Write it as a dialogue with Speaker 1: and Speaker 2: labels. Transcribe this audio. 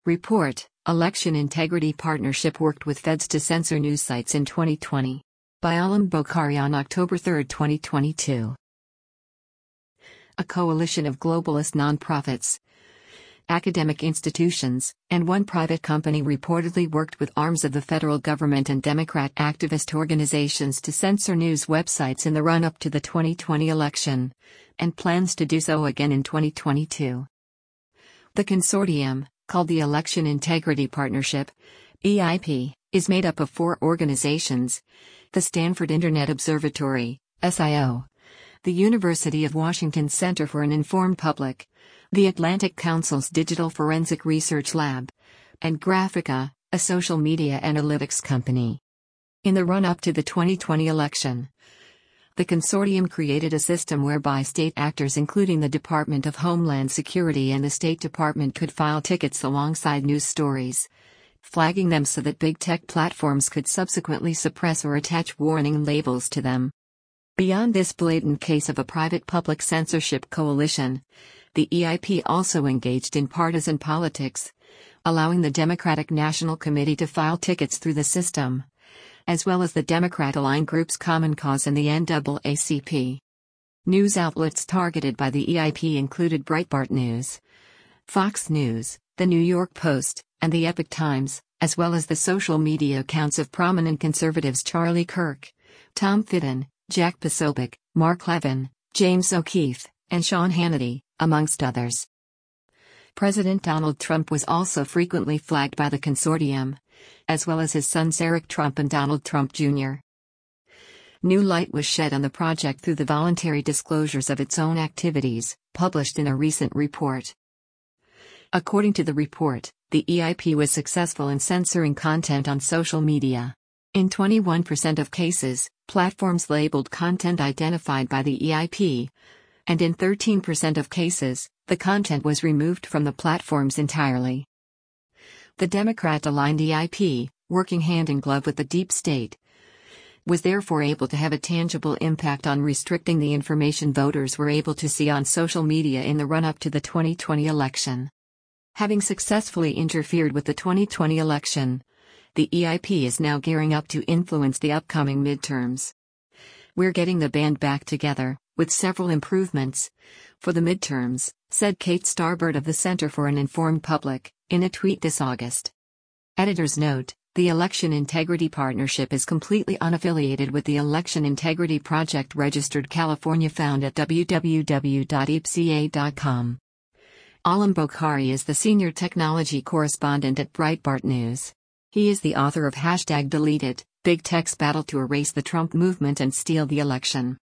Speaker 1: Report: Election Integrity Partnership worked with feds to censor news sites in 2020. By Alam Bokhari on October 3, 2022. A coalition of globalist nonprofits, academic institutions, and one private company reportedly worked with arms of the federal government and Democrat activist organizations to censor news websites in the run-up to the 2020 election, and plans to do so again in 2022. The consortium, called the Election Integrity Partnership, EIP, is made up of 4 organizations: the Stanford Internet Observatory, SIO, the University of Washington Center for an Informed Public, the Atlantic Council's Digital Forensic Research Lab, and Graphica, a social media analytics company. In the run-up to the 2020 election, the consortium created a system whereby state actors including the Department of Homeland Security and the State Department could file tickets alongside news stories, flagging them so that big tech platforms could subsequently suppress or attach warning labels to them. Beyond this blatant case of a private-public censorship coalition, the EIP also engaged in partisan politics, allowing the Democratic National Committee to file tickets through the system, as well as the Democrat-aligned groups Common Cause and the NAACP. News outlets targeted by the EIP included Breitbart News, Fox News, The New York Post, and The Epoch Times, as well as the social media accounts of prominent conservatives Charlie Kirk, Tom Fitton, Jack Posobiec, Mark Levin, James O'Keefe, and Sean Hannity, amongst others. President Donald Trump was also frequently flagged by the consortium, as well as his sons Eric Trump and Donald Trump Jr. New light was shed on the project through the voluntary disclosures of its own activities, published in a recent report. According to the report, the EIP was successful in censoring content on social media. In 21% of cases, platforms labeled content identified by the EIP, and in 13% of cases, the content was removed from the platforms entirely. The Democrat-aligned EIP, working hand-in-glove with the deep state, was therefore able to have a tangible impact on restricting the information voters were able to see on social media in the run-up to the 2020 election. Having successfully interfered with the 2020 election, the EIP is now gearing up to influence the upcoming midterms. "We're getting the band back together, with several improvements, for the midterms," said Kate Starbird of the Center for an Informed Public, in a tweet this August. Editor's note: the Election Integrity Partnership is completely unaffiliated with the Election Integrity Project registered California, found at www.epca.com. Alam Bokhari is the senior technology correspondent at Breitbart News. He is the author of #DeleteIt, Big Tech's Battle to Erase the Trump Movement and Steal the Election.